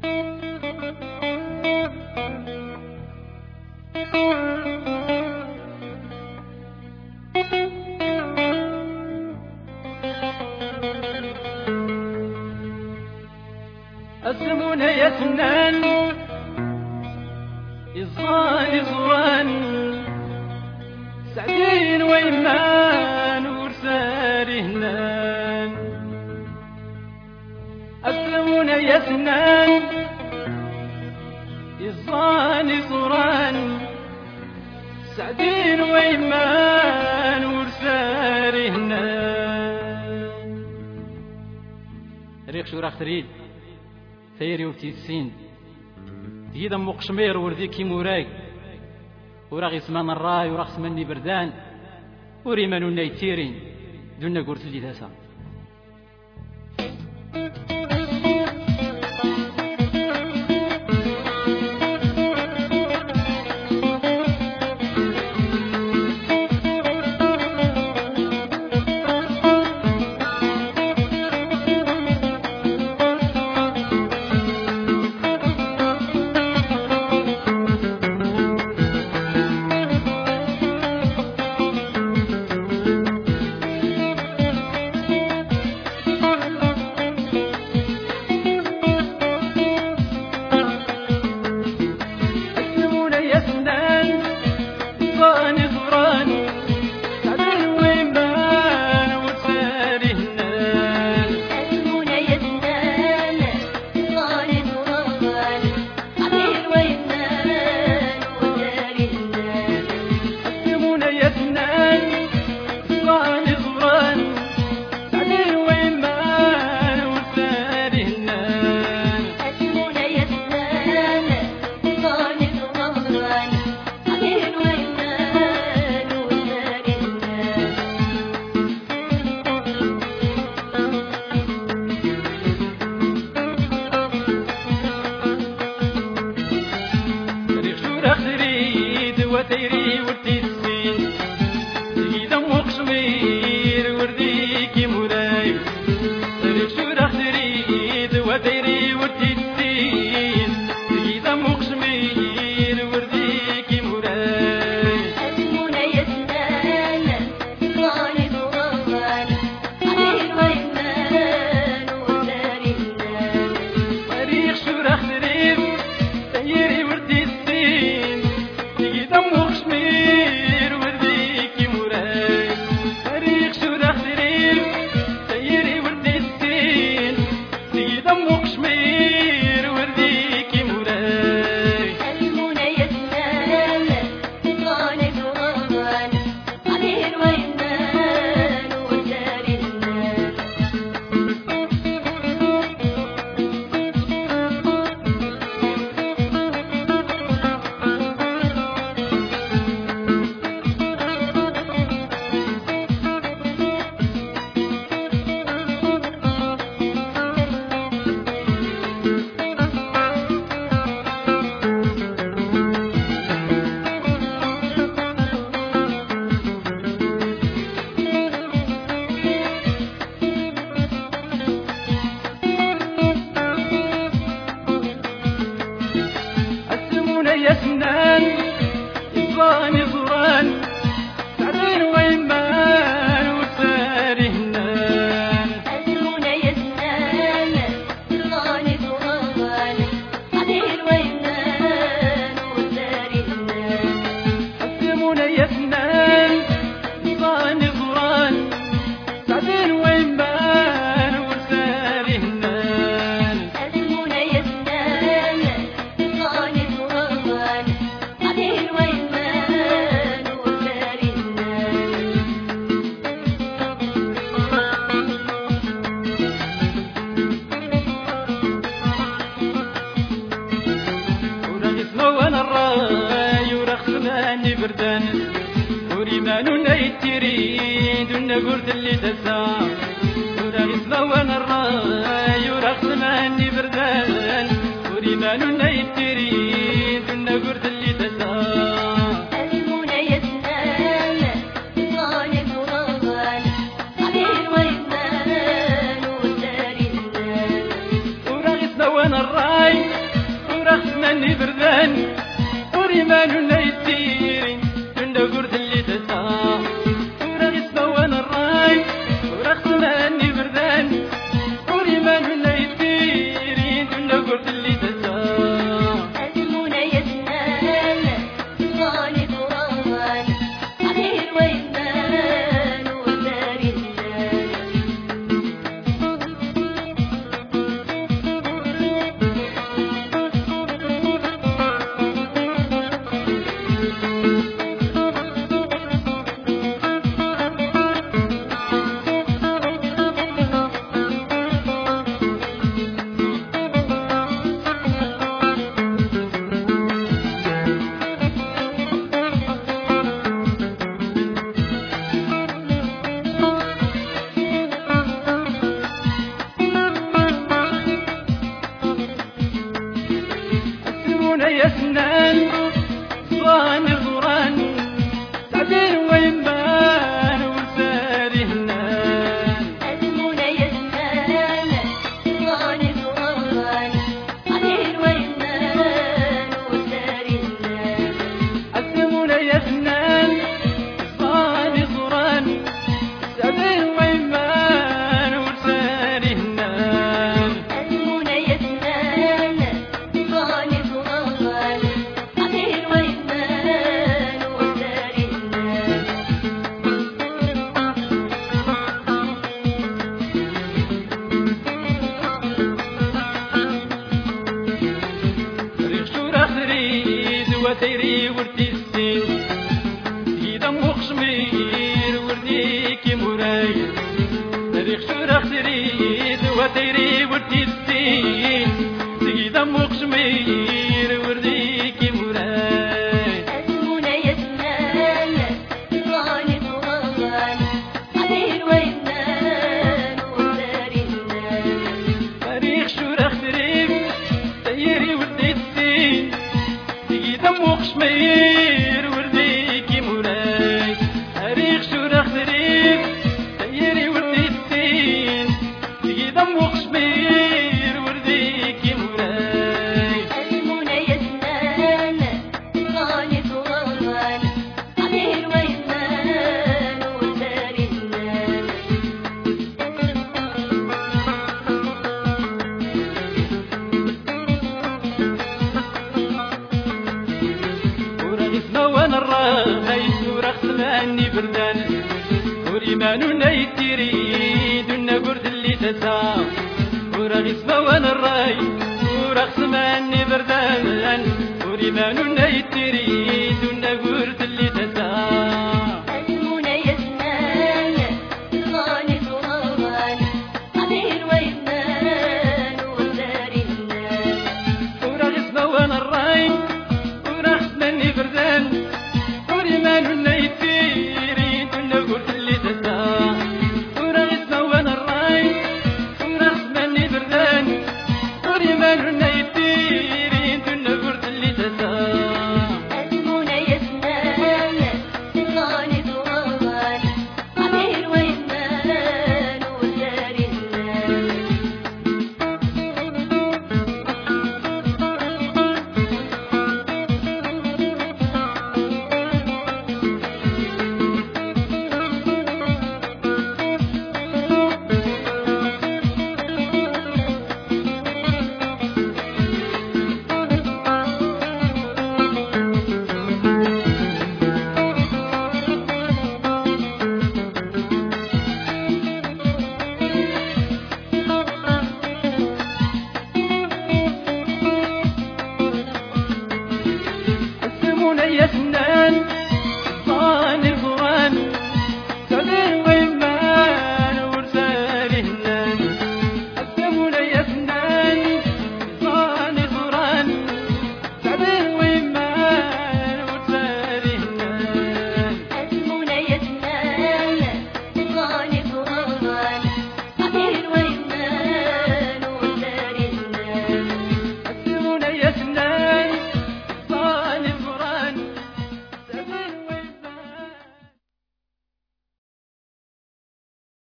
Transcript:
الزمون يا سنان يزغان زوان سعدين ويمان ورسالي هنان. الزمون يا سنان يزغان زوان سعدين ويمان ورسالي هنان. ريق شو راح تريد ثيري وتيسين تجيد أم قشمير وردي كي موراي وراغ يسمان الراي وراغ سمني بردان وريمانو نايتيرين دون قلت لي داسا. وتيري وتيسين تجيد أم قشمير وردي كي موراي ريق شو راح تريد وتيري وتيسين تجيد أم قشمير وردي كي موراي. الزمون يا سنان غالب وغوان عليه ويمان وساري هنان. ريق شو راح تريد تيري وتيسين تجيد أم قشمير وردي كي موراي. ريق شو راح تريد تيري وتيسين تجيد أم قشمير وردي كي موراي. الزمون يا سنان غالب وغوان عليه ويمان وساري هنان. الزمون يا سنان يزغان زوران سعدين ويمان وساري هنان. الزمون يا سنان غالب وغوان عليه ويمان وساري هنان. الزمون يا سنان يزغان زوران سعدين ويمان وساري هنان. الزمون يا سنان غالب وغوان عليه ويمان وساري هنان. وراغ يسمون الراي وراغ سماني بردان وريمانو نايتيرين دون قلت اللي دسا. وراغ يسمون الراي وراغ سماني بردان وريمانو نايتيرين دون قلت اللي دسا. الزمون يا سنان غالب وغوان عليه ويمان وساري هنان. وراغ يسمون الراي سماني بردان وريمان نيتيري دون قرد اللي تسا ورغ اسمه وانا الراي ورغ سماني بردان وريمان نيتيري دون قرد اللي تسا أزمون يزنان غالي قران عليه الويمان والدار الزان يا سنان صوان غران تعبير ويمان وساري هنان أزمون يزنان غالي قران عليه الويمان والدار الزان عزمونا يا سنان صوان غران تعبير ويمان وساري هنان أزمون يزنان غالي قران عليه الويمان والدار الزان ريخ شورا خريد وتيري ورتي السين إذا مخشمير ورديكي موراي ريخ شورا خريد وتيري ورتي السين إذا مخشمير ورديكي موراي أزمون يزنان غالي قران عليه الويمان والدار الزان تاريخ شورا خريب تيري وردي السين إذا مخشمير ورديكي موراي تاريخ شورا خريب تيري وردي السين إذا مخشمير ورديكي موراي أزمون يزنان غالي قران عليه الويمان والدار الزان ورغ اسمه وانا الراي ورغ سماني بردان وريمان نيتيري دون قرد اللي تسا ورغ اسمه وانا الراي ورغ سماني بردان وريمان نيتيري دون قرد اللي تسا